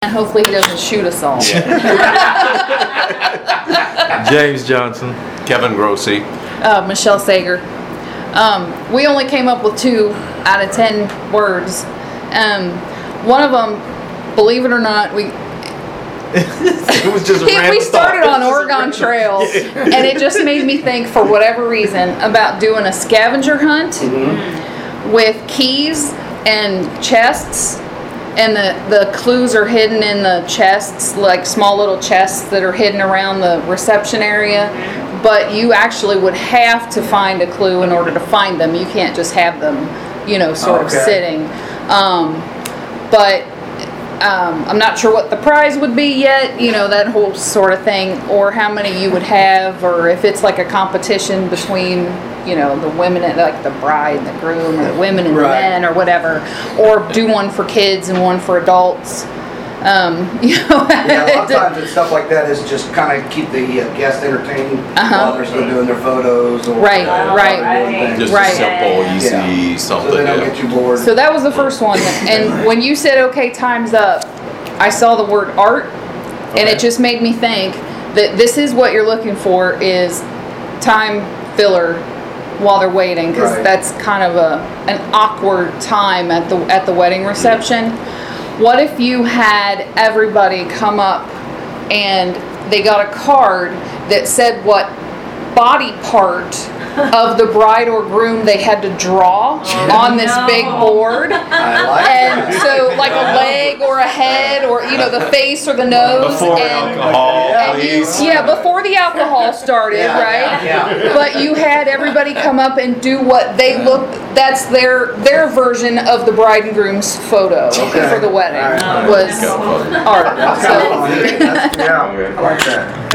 And hopefully he doesn't shoot us all. James Johnson. Kevin Grossi. Michelle Sager. We only came up with 2 out of 10 words. One of them, believe it or not, It was just a random we started thought. on Oregon Trail, and it just made me think, for whatever reason, about doing a scavenger hunt with keys and chests, and the clues are hidden in the chests, like small little chests that are hidden around the reception area. But you actually would have to find a clue in order to find them. You can't just have them, sort of sitting. But I'm not sure what the prize would be yet, that whole sort of thing, or how many you would have, or if it's like a competition between, the women, and like the bride and the groom, or the women and the men, or whatever, or do one for kids and one for adults. Yeah, a lot of times it's stuff like that is just kind of keep the guests entertaining while they're still doing their photos. Or Right. Just Right. a simple, easy something. So they don't get too bored. So that was the first one. And when you said, okay, time's up, I saw the word art, and it just made me think that this is what you're looking for, is time filler while they're waiting, because that's kind of an awkward time at the wedding reception. What if you had everybody come up and they got a card that said what body part of the bride or groom they had to draw on this big board? I like And that. so like a leg or a head, or the face or the nose. Before and alcohol, and please. before the alcohol started, right? Yeah. But you had everybody come up and do what they that's their version of the bride and groom's photo for the wedding. All right. Was art. That's So kind of fun. Yeah, I like that.